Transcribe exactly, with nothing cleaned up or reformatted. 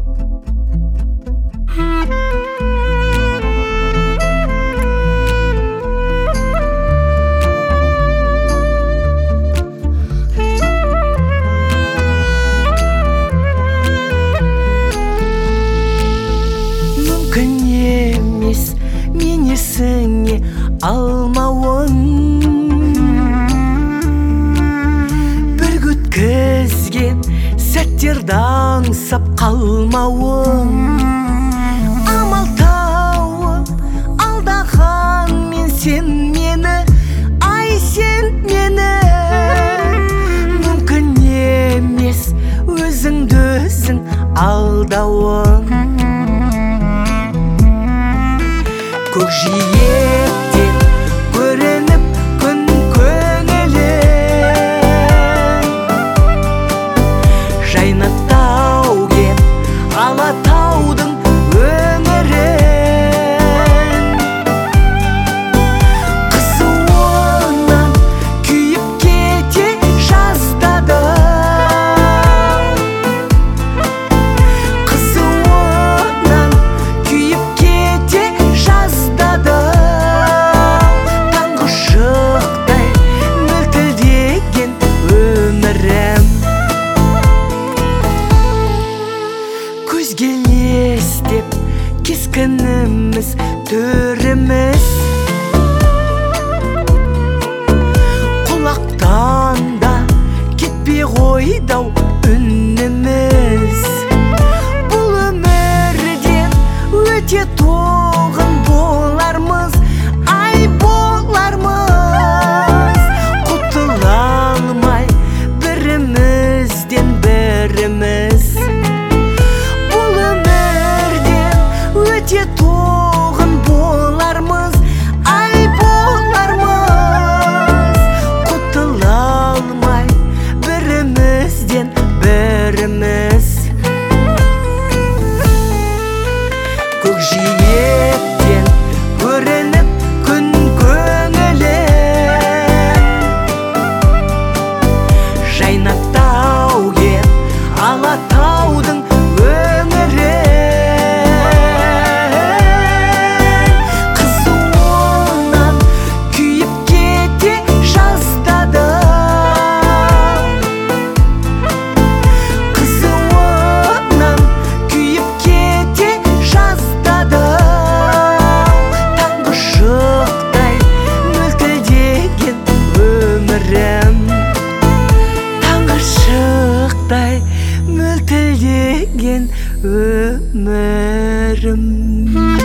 Сіңе алмауың, бір өткізген сәттерді аңсап қалмауың, амал тауып алдаған мен сен мені, ай сен мені. Мүмкін емес өзіңді өзің алдауың. Көкжиектен көрініп күн көңілі, жайнақтау кеп Алатаудың өңірін. Қызуынан күйіп кете жаздадым, қызуынан күйіп кете таңғы шықтай мөлтілдеген өмірім. Көзге елестеп кескініміз, төріміз, құлақтан да кетпей қойдау үніміз. Бұл өмірден өте тоғын болармыз, ай болармыз. Құтыла алмай бірімізден біріміз. Бұл өмірден өте тоғын болармыз, ай болармыз. Құтыла алмай бірімізден біріміз. Көкжиектен көрініп күн көңілі, жайнақтау кеп Алатаудың өңірін. Қызуынан күйіп кете жаздадым, қызуынан күйіп кете жаздадым. Таңғы шықтай мөлтілдеген өмірім, таңғы шықтай мөлтілдеген өмірім.